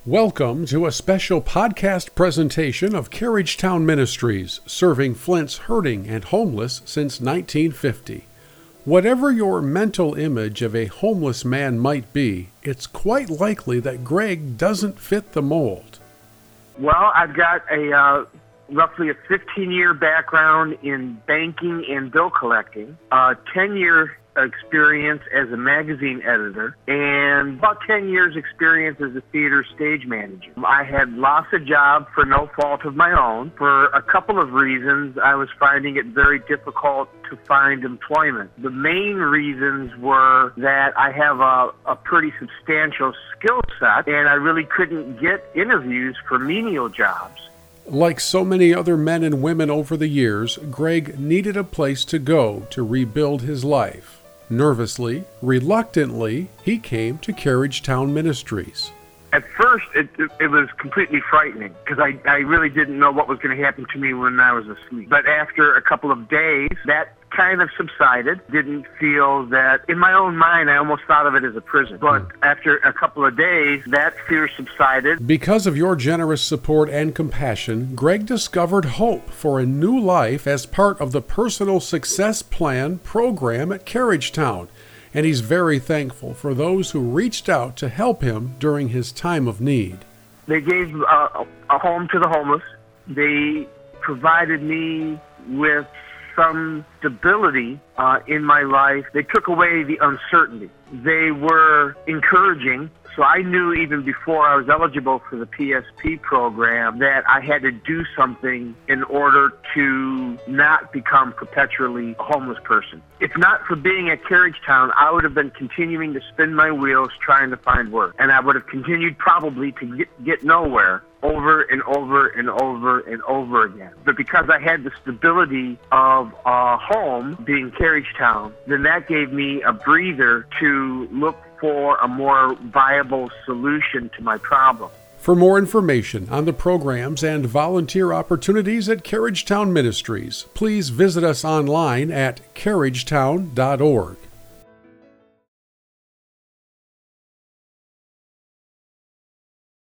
Welcome to a special podcast presentation of Carriagetown Ministries, serving Flint's hurting and homeless since 1950. Whatever your mental image of a homeless man might be, it's quite likely that Greg doesn't fit the mold. Well, I've got a roughly a 15-year background in banking and bill collecting, a 10-year experience as a magazine editor, and about 10 years experience as a theater stage manager. I had lost a job for no fault of my own. For a couple of reasons, I was finding it very difficult to find employment. The main reasons were that I have a pretty substantial skill set, and I really couldn't get interviews for menial jobs. Like so many other men and women over the years, Greg needed a place to go to rebuild his life. Nervously, reluctantly, he came to Carriagetown Ministries. At first, it was completely frightening because I really didn't know what was going to happen to me when I was asleep. But after a couple of days, that kind of subsided. Didn't feel that, in my own mind, I almost thought of it as a prison. But after a couple of days, that fear subsided. Because of your generous support and compassion, Greg discovered hope for a new life as part of the Personal Success Plan program at Carriagetown. And he's very thankful for those who reached out to help him during his time of need. They gave a home to the homeless. They provided me with some stability in my life. They took away the uncertainty. They were encouraging. So I knew even before I was eligible for the PSP program that I had to do something in order to not become perpetually a homeless person. If not for being at Carriagetown, I would have been continuing to spin my wheels trying to find work. And I would have continued probably to get nowhere over and over and over and over again. But because I had the stability of a home being Carriagetown, then that gave me a breather to look for a more viable solution to my problem. For more information on the programs and volunteer opportunities at Carriagetown Ministries, please visit us online at carriagetown.org.